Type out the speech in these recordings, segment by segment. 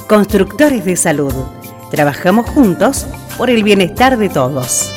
Constructores de Salud. Trabajamos juntos por el bienestar de todos.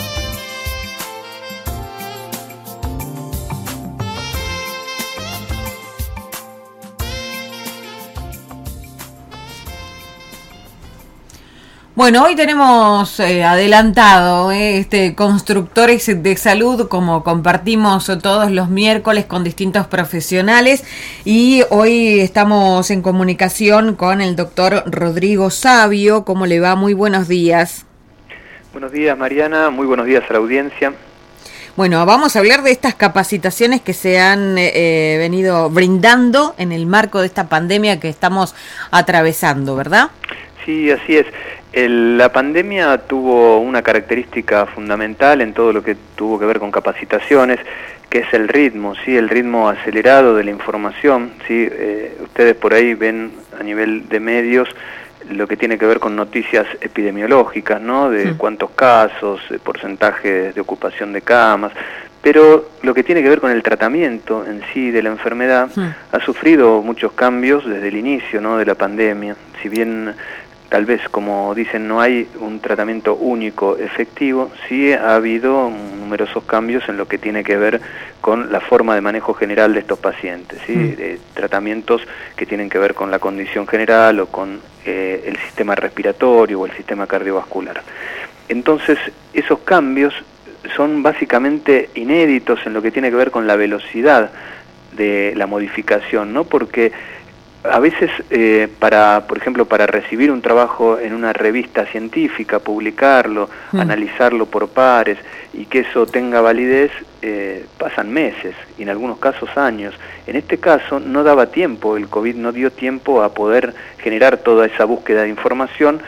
Bueno, hoy tenemos adelantado Constructores de Salud, como compartimos todos los miércoles con distintos profesionales, y hoy estamos en comunicación con el doctor Rodrigo Savio. ¿Cómo le va? Muy buenos días. Buenos días, Mariana, muy buenos días a la audiencia. Bueno, vamos a hablar de estas capacitaciones que se han venido brindando en el marco de esta pandemia que estamos atravesando, ¿verdad? Sí, así es. La pandemia tuvo una característica fundamental en todo lo que tuvo que ver con capacitaciones, que es el ritmo, ¿sí? El ritmo acelerado de la información, ¿sí? Ustedes por ahí ven a nivel de medios lo que tiene que ver con noticias epidemiológicas, ¿no? De cuántos casos, porcentajes de ocupación de camas, pero lo que tiene que ver con el tratamiento en sí de la enfermedad ha sufrido muchos cambios desde el inicio, ¿no? De la pandemia. Si bien tal vez, como dicen, no hay un tratamiento único efectivo, sí ha habido numerosos cambios en lo que tiene que ver con la forma de manejo general de estos pacientes, ¿sí? Tratamientos que tienen que ver con la condición general o con el sistema respiratorio o el sistema cardiovascular. Entonces, esos cambios son básicamente inéditos en lo que tiene que ver con la velocidad de la modificación, ¿no? Porque a veces, por ejemplo, para recibir un trabajo en una revista científica, publicarlo, analizarlo por pares y que eso tenga validez, pasan meses y en algunos casos años. En este caso no daba tiempo, el COVID no dio tiempo a poder generar toda esa búsqueda de información,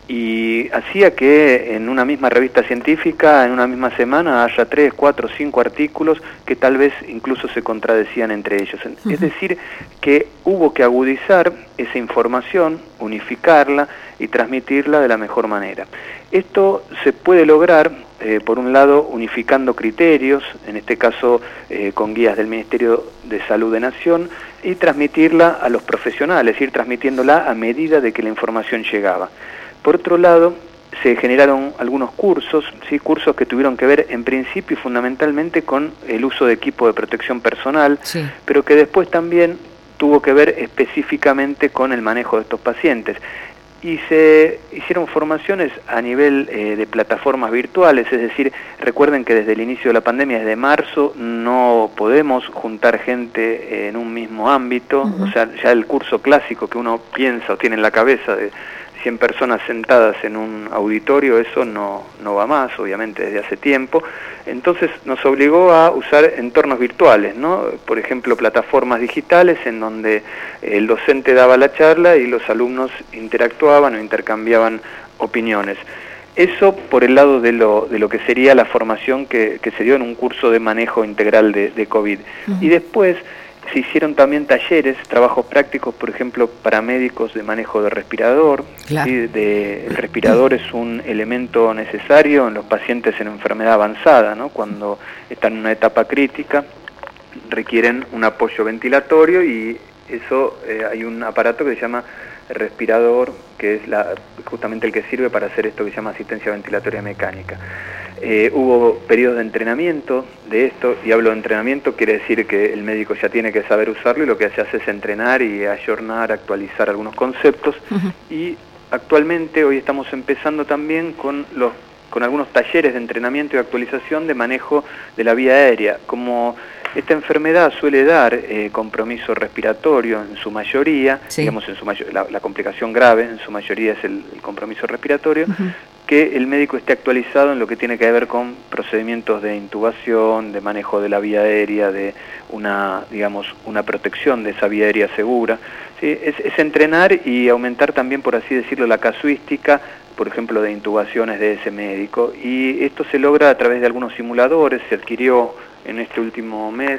y hacía que en una misma revista científica, en una misma semana, haya 3, 4, 5 artículos que tal vez incluso se contradecían entre ellos. Es decir, que hubo que agudizar esa información, unificarla y transmitirla de la mejor manera. Esto se puede lograr, por un lado, unificando criterios, en este caso con guías del Ministerio de Salud de Nación, y transmitirla a los profesionales, ir transmitiéndola a medida de que la información llegaba. Por otro lado, se generaron algunos cursos, ¿sí? Cursos que tuvieron que ver en principio y fundamentalmente con el uso de equipo de protección personal, pero que después también tuvo que ver específicamente con el manejo de estos pacientes. Y se hicieron formaciones a nivel de plataformas virtuales, es decir, recuerden que desde el inicio de la pandemia, desde marzo, no podemos juntar gente en un mismo ámbito, o sea, ya el curso clásico que uno piensa o tiene en la cabeza de 100 personas sentadas en un auditorio, eso no va más, obviamente, desde hace tiempo. Entonces nos obligó a usar entornos virtuales, ¿no? Por ejemplo, plataformas digitales en donde el docente daba la charla y los alumnos interactuaban o intercambiaban opiniones. Eso por el lado de lo que sería la formación que se dio en un curso de manejo integral de COVID. Y después se hicieron también talleres, trabajos prácticos, por ejemplo, para médicos de manejo de respirador. Claro. ¿Sí? El respirador es un elemento necesario en los pacientes en enfermedad avanzada, ¿no? Cuando están en una etapa crítica, requieren un apoyo ventilatorio, y eso hay un aparato que se llama respirador, que es justamente el que sirve para hacer esto que se llama asistencia ventilatoria mecánica. Hubo periodos de entrenamiento de esto, y hablo de entrenamiento, quiere decir que el médico ya tiene que saber usarlo, y lo que se hace es entrenar y ayornar, actualizar algunos conceptos. Y actualmente hoy estamos empezando también con algunos talleres de entrenamiento y actualización de manejo de la vía aérea. Como esta enfermedad suele dar compromiso respiratorio en su mayoría, digamos, la complicación grave en su mayoría es el compromiso respiratorio, que el médico esté actualizado en lo que tiene que ver con procedimientos de intubación, de manejo de la vía aérea, de una protección de esa vía aérea segura. ¿Sí? Es entrenar y aumentar también, por así decirlo, la casuística, por ejemplo, de intubaciones de ese médico. Y esto se logra a través de algunos simuladores. Se adquirió en este último mes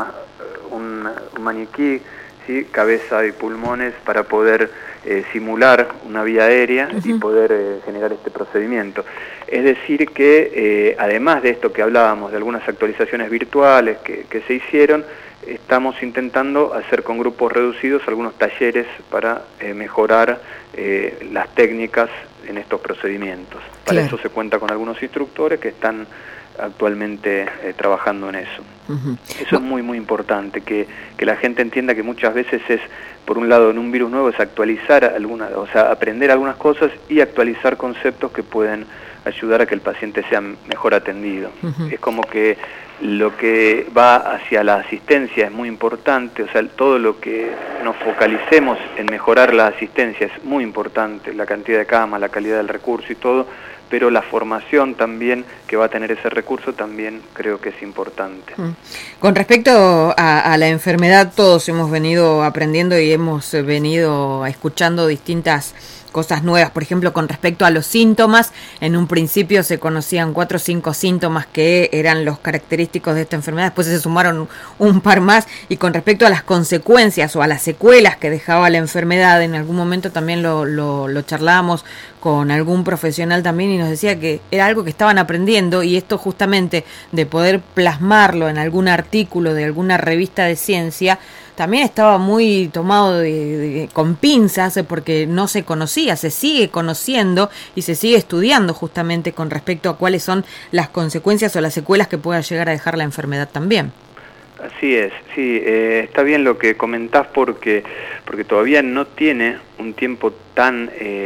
un maniquí, ¿sí? Cabeza y pulmones, para poder simular una vía aérea y poder generar este procedimiento. Es decir que además de esto que hablábamos, de algunas actualizaciones virtuales que se hicieron, estamos intentando hacer con grupos reducidos algunos talleres para mejorar las técnicas en estos procedimientos. Para Claro. eso se cuenta con algunos instructores que están actualmente trabajando en eso. Eso es muy muy importante, que la gente entienda que muchas veces es, por un lado, en un virus nuevo es actualizar aprender algunas cosas y actualizar conceptos que pueden ayudar a que el paciente sea mejor atendido. Es como que lo que va hacia la asistencia es muy importante, o sea, todo lo que nos focalicemos en mejorar la asistencia es muy importante, la cantidad de camas, la calidad del recurso y todo, pero la formación también que va a tener ese recurso también creo que es importante. Con respecto a la enfermedad, todos hemos venido aprendiendo y hemos venido escuchando distintas cosas nuevas. Por ejemplo, con respecto a los síntomas, en un principio se conocían 4 o 5 síntomas que eran los característicos de esta enfermedad, después se sumaron un par más, y con respecto a las consecuencias o a las secuelas que dejaba la enfermedad, en algún momento también lo charlábamos con algún profesional también y nos decía que era algo que estaban aprendiendo, y esto justamente de poder plasmarlo en algún artículo de alguna revista de ciencia también estaba muy tomado con pinzas, porque no se conocía, se sigue conociendo y se sigue estudiando justamente con respecto a cuáles son las consecuencias o las secuelas que pueda llegar a dejar la enfermedad también. Así es, sí, está bien lo que comentás porque todavía no tiene un tiempo tan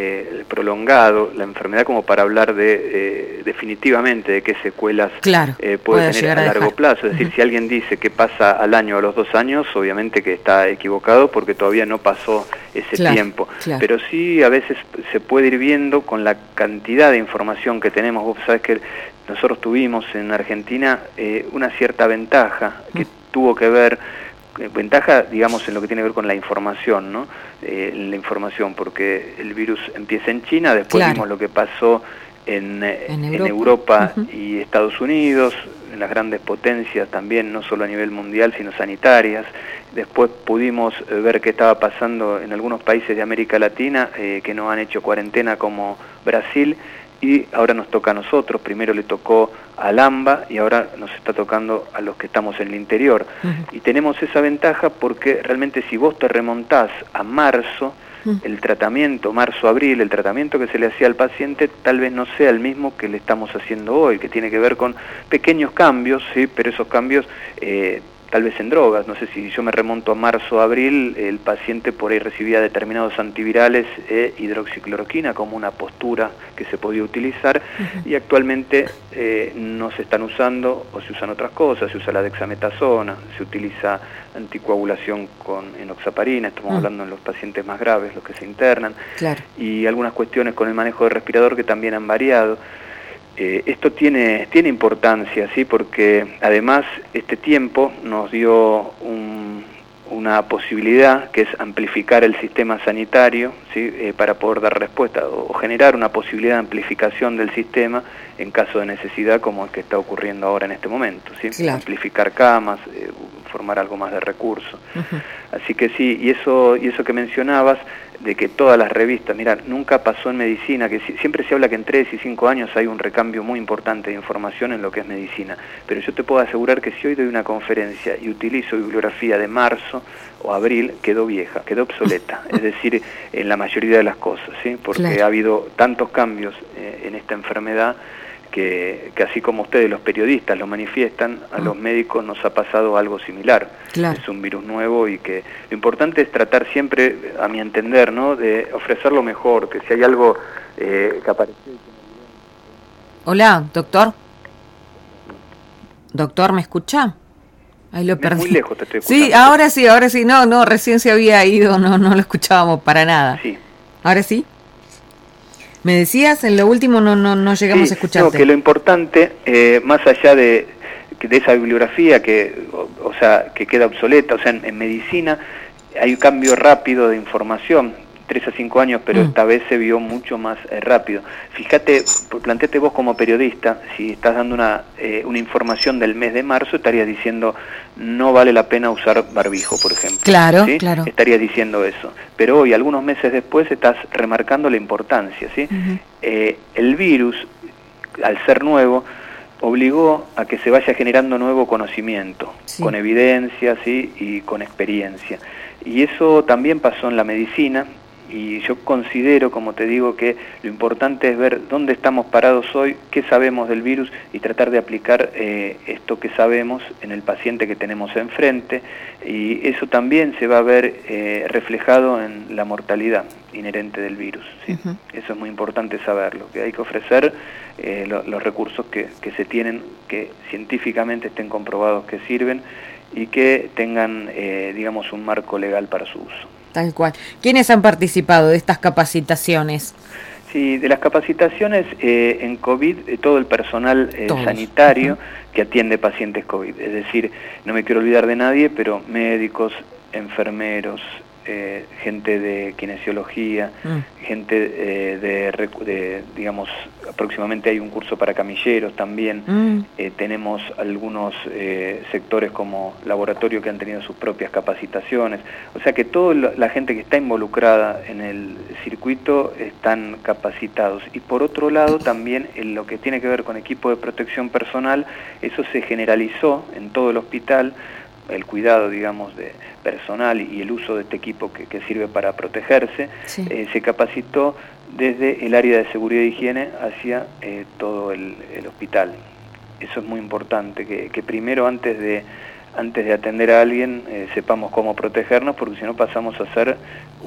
prolongado la enfermedad como para hablar definitivamente de qué secuelas puede tener a largo plazo. Es decir, si alguien dice que pasa al año o a los 2 años, obviamente que está equivocado porque todavía no pasó ese tiempo. Pero sí a veces se puede ir viendo con la cantidad de información que tenemos. Vos sabés que nosotros tuvimos en Argentina una cierta ventaja que tuvo que ver, ventaja digamos en lo que tiene que ver con la información, ¿no? La información, porque el virus empieza en China, después vimos lo que pasó en Europa y Estados Unidos, en las grandes potencias también, no solo a nivel mundial, sino sanitarias. Después pudimos ver qué estaba pasando en algunos países de América Latina que no han hecho cuarentena, como Brasil, y ahora nos toca a nosotros. Primero le tocó al AMBA y ahora nos está tocando a los que estamos en el interior. Y tenemos esa ventaja porque realmente si vos te remontás a marzo, el tratamiento, marzo-abril, el tratamiento que se le hacía al paciente tal vez no sea el mismo que le estamos haciendo hoy, que tiene que ver con pequeños cambios, sí, pero esos cambios tal vez en drogas. No sé, si yo me remonto a marzo-abril, el paciente por ahí recibía determinados antivirales e hidroxicloroquina como una postura que se podía utilizar, y actualmente no se están usando, o se usan otras cosas. Se usa la dexametasona, se utiliza anticoagulación con enoxaparina, estamos hablando en los pacientes más graves, los que se internan, y algunas cuestiones con el manejo de respirador que también han variado. Esto tiene importancia, ¿sí? Porque además este tiempo nos dio una posibilidad, que es amplificar el sistema sanitario, ¿sí? Para poder dar respuesta o generar una posibilidad de amplificación del sistema en caso de necesidad, como es que está ocurriendo ahora en este momento, ¿sí? Amplificar camas, formar algo más de recursos. Así que sí, y eso que mencionabas, de que todas las revistas, mira, nunca pasó en medicina, que siempre se habla que en 3 y 5 años hay un recambio muy importante de información en lo que es medicina, pero yo te puedo asegurar que si hoy doy una conferencia y utilizo bibliografía de marzo o abril, quedó vieja, quedó obsoleta, es decir, en la mayoría de las cosas, ¿sí? Porque ha habido tantos cambios en esta enfermedad que así como ustedes, los periodistas, lo manifiestan, a los médicos nos ha pasado algo similar. Es un virus nuevo y que lo importante es tratar siempre, a mi entender, ¿no?, de ofrecer lo mejor, que si hay algo que aparece... Hola, doctor. Doctor, ¿me escucha? Ahí lo perdí. Muy lejos te estoy escuchando. Sí, ahora sí. No, recién se había ido, no lo escuchábamos para nada. Sí. ¿Ahora sí? Me decías, en lo último no llegamos a escucharte. No, que lo importante, más allá de esa bibliografía que queda obsoleta, o sea, en medicina hay un cambio rápido de información, 3 a 5 años, pero esta vez se vio mucho más rápido. Fíjate, planteate vos como periodista, si estás dando una información del mes de marzo, estarías diciendo no vale la pena usar barbijo, por ejemplo. Claro, ¿sí? claro. Estarías diciendo eso. Pero hoy, algunos meses después, estás remarcando la importancia, ¿sí? El virus, al ser nuevo, obligó a que se vaya generando nuevo conocimiento, con evidencia, ¿sí?, y con experiencia. Y eso también pasó en la medicina. Y yo considero, como te digo, que lo importante es ver dónde estamos parados hoy, qué sabemos del virus y tratar de aplicar esto que sabemos en el paciente que tenemos enfrente, y eso también se va a ver reflejado en la mortalidad inherente del virus, ¿sí? Uh-huh. Eso es muy importante saberlo, que hay que ofrecer los recursos que se tienen, que científicamente estén comprobados que sirven y que tengan, digamos, un marco legal para su uso. Tal cual. ¿Quiénes han participado de estas capacitaciones? Sí, de las capacitaciones en COVID, todo el personal sanitario uh-huh. que atiende pacientes COVID. Es decir, no me quiero olvidar de nadie, pero médicos, enfermeros, gente de kinesiología, gente de, digamos, próximamente hay un curso para camilleros también. Tenemos algunos sectores como laboratorio que han tenido sus propias capacitaciones. O sea que toda la gente que está involucrada en el circuito están capacitados. Y por otro lado también en lo que tiene que ver con equipo de protección personal, eso se generalizó en todo el hospital, el cuidado, digamos, de personal y el uso de este equipo que sirve para protegerse, sí. Se capacitó desde el área de seguridad e higiene hacia todo el hospital. Eso es muy importante, que primero antes de atender a alguien sepamos cómo protegernos, porque si no pasamos a ser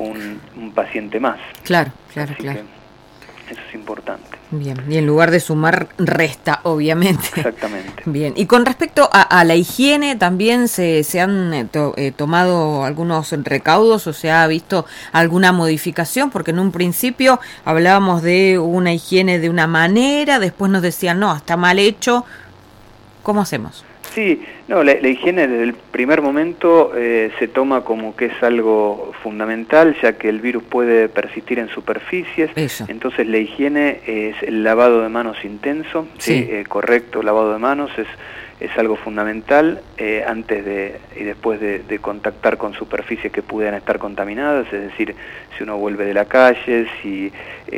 un paciente más. Claro, claro, Así claro. Eso es importante. Bien, y en lugar de sumar, resta, obviamente. Exactamente. Bien, y con respecto a la higiene, ¿también se han tomado algunos recaudos o se ha visto alguna modificación? Porque en un principio hablábamos de una higiene de una manera, después nos decían, no, está mal hecho. ¿Cómo hacemos? Sí, no, la higiene desde el primer momento se toma como que es algo fundamental, ya que el virus puede persistir en superficies. Eso. Entonces la higiene es el lavado de manos intenso, sí. Correcto, lavado de manos es algo fundamental antes y después de contactar con superficies que pudieran estar contaminadas, es decir, si uno vuelve de la calle, si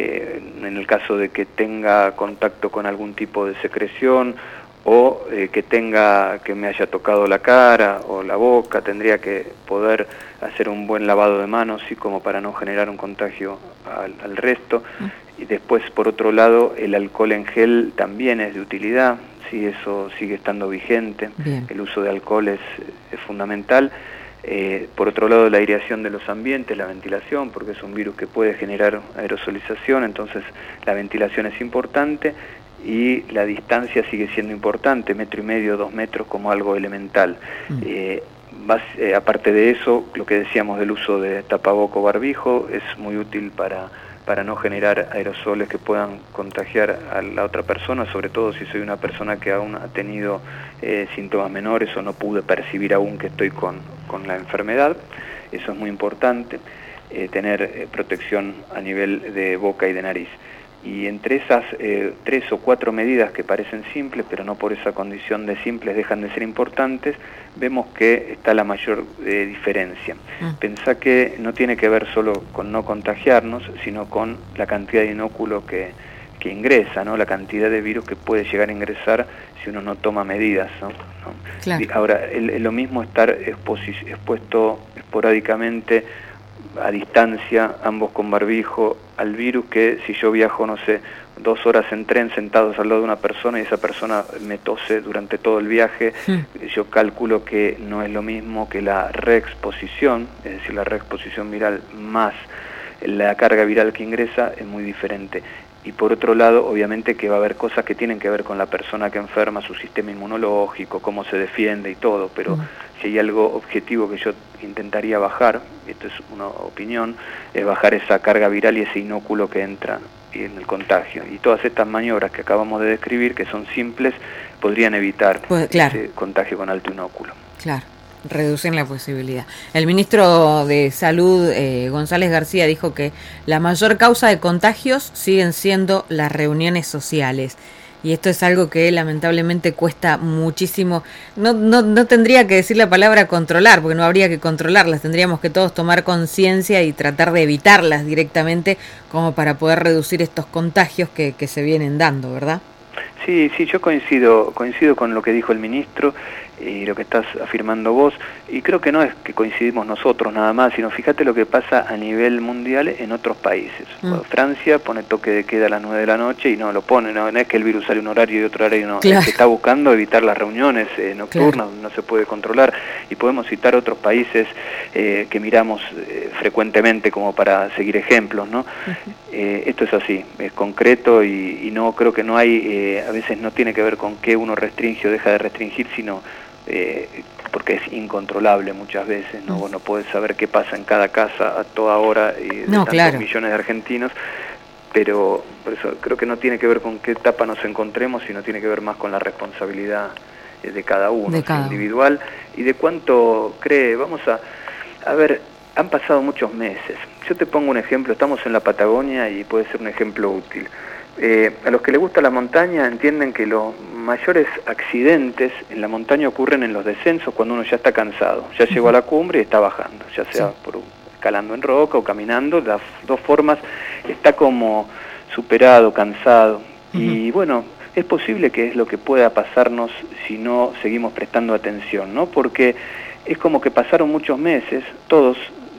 en el caso de que tenga contacto con algún tipo de secreción, o que me haya tocado la cara o la boca, tendría que poder hacer un buen lavado de manos, ¿sí? Como para no generar un contagio al resto. Y después, por otro lado, el alcohol en gel también es de utilidad, ¿sí? Eso sigue estando vigente. Bien. El uso de alcohol es fundamental. Por otro lado, la aireación de los ambientes, la ventilación, porque es un virus que puede generar aerosolización, entonces la ventilación es importante. Y la distancia sigue siendo importante, 1,5 metros, 2 metros como algo elemental. Aparte de eso, lo que decíamos del uso de tapaboca o barbijo es muy útil para no generar aerosoles que puedan contagiar a la otra persona, sobre todo si soy una persona que aún ha tenido síntomas menores o no pude percibir aún que estoy con la enfermedad. Eso es muy importante, tener protección a nivel de boca y de nariz. Y entre esas 3 o 4 medidas que parecen simples, pero no por esa condición de simples dejan de ser importantes, vemos que está la mayor diferencia. Pensá que no tiene que ver solo con no contagiarnos, sino con la cantidad de inóculo que ingresa, ¿no? La cantidad de virus que puede llegar a ingresar si uno no toma medidas, ¿no? Claro. Ahora, es lo mismo estar expuesto esporádicamente a distancia, ambos con barbijo, al virus, que si yo viajo, no sé, 2 horas en tren sentados al lado de una persona y esa persona me tose durante todo el viaje, yo calculo que no es lo mismo que la reexposición, es decir, la reexposición viral más la carga viral que ingresa es muy diferente. Y por otro lado, obviamente que va a haber cosas que tienen que ver con la persona que enferma, su sistema inmunológico, cómo se defiende y todo, pero si hay algo objetivo que yo intentaría bajar, esto es una opinión, es bajar esa carga viral y ese inóculo que entra en el contagio. Y todas estas maniobras que acabamos de describir, que son simples, podrían evitar ese contagio con alto inóculo. Claro. Reducen la posibilidad. El ministro de Salud, González García, dijo que la mayor causa de contagios siguen siendo las reuniones sociales. Y esto es algo que lamentablemente cuesta muchísimo. No tendría que decir la palabra controlar, porque no habría que controlarlas. Tendríamos que todos tomar conciencia y tratar de evitarlas directamente, como para poder reducir estos contagios que se vienen dando, ¿verdad? Sí, yo coincido con lo que dijo el ministro. y lo que estás afirmando vos, y creo que no es que coincidimos nosotros nada más, sino fíjate lo que pasa a nivel mundial en otros países. Francia pone toque de queda a las 9 de la noche y no lo pone, no es que el virus sale un horario y otro horario no, es que está buscando evitar las reuniones nocturnas, no se puede controlar, y podemos citar otros países que miramos frecuentemente como para seguir ejemplos, ¿no? Esto es así, es concreto y no creo que no hay, a veces no tiene que ver con qué uno restringe o deja de restringir, sino porque es incontrolable muchas veces, ¿no? Vos no podés saber qué pasa en cada casa a toda hora de tantos millones de argentinos, pero por eso creo que no tiene que ver con qué etapa nos encontremos, sino tiene que ver más con la responsabilidad de cada uno, individual, y de cuánto cree. Vamos a ver, han pasado muchos meses. Yo te pongo un ejemplo, estamos en la Patagonia y puede ser un ejemplo útil. A los que les gusta la montaña entienden que los mayores accidentes en la montaña ocurren en los descensos cuando uno ya está cansado, ya llegó a la cumbre y está bajando, ya sea escalando en roca o caminando, las dos formas, está como superado, cansado, y bueno, es posible que es lo que pueda pasarnos si no seguimos prestando atención, ¿no? Porque es como que pasaron muchos meses, todos,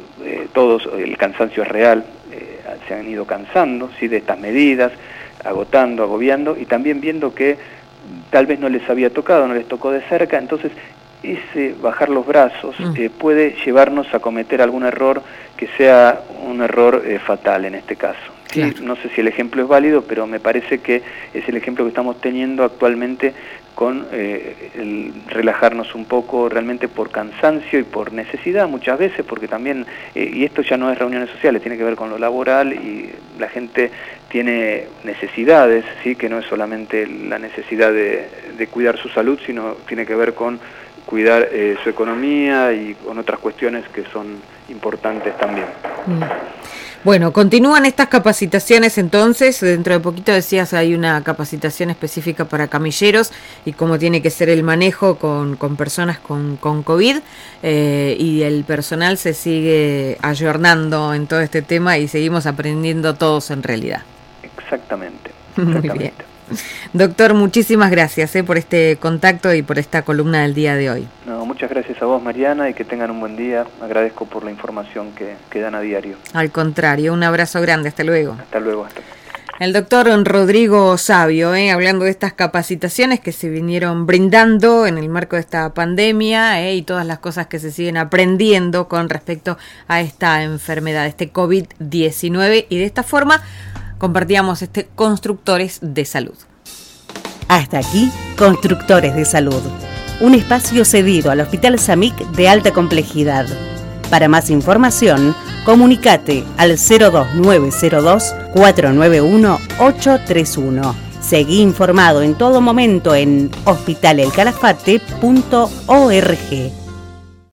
el cansancio es real, se han ido cansando, ¿sí?, de estas medidas, agotando, agobiando, y también viendo que tal vez no les había tocado, no les tocó de cerca, entonces ese bajar los brazos puede llevarnos a cometer algún error que sea un error fatal en este caso. Claro. No sé si el ejemplo es válido, pero me parece que es el ejemplo que estamos teniendo actualmente con el relajarnos un poco realmente por cansancio y por necesidad muchas veces, porque también, y esto ya no es reuniones sociales, tiene que ver con lo laboral y la gente tiene necesidades, ¿sí?, que no es solamente la necesidad de cuidar su salud, sino tiene que ver con cuidar su economía y con otras cuestiones que son importantes también. Bueno, continúan estas capacitaciones entonces, dentro de poquito decías hay una capacitación específica para camilleros y cómo tiene que ser el manejo con personas con COVID, y el personal se sigue ayornando en todo este tema y seguimos aprendiendo todos en realidad. Exactamente. Muy bien. Doctor, muchísimas gracias por este contacto y por esta columna del día de hoy. No, muchas gracias a vos, Mariana, y que tengan un buen día. Agradezco por la información que dan a diario. Al contrario, un abrazo grande, hasta luego. Hasta luego. El doctor Rodrigo Savio, hablando de estas capacitaciones que se vinieron brindando en el marco de esta pandemia y todas las cosas que se siguen aprendiendo con respecto a esta enfermedad, este COVID-19, y de esta forma compartíamos Constructores de Salud. Hasta aquí, Constructores de Salud, un espacio cedido al Hospital Samic de alta complejidad. Para más información, comunicate al 02902 491 831. Seguí informado en todo momento en hospitalelcalafate.org.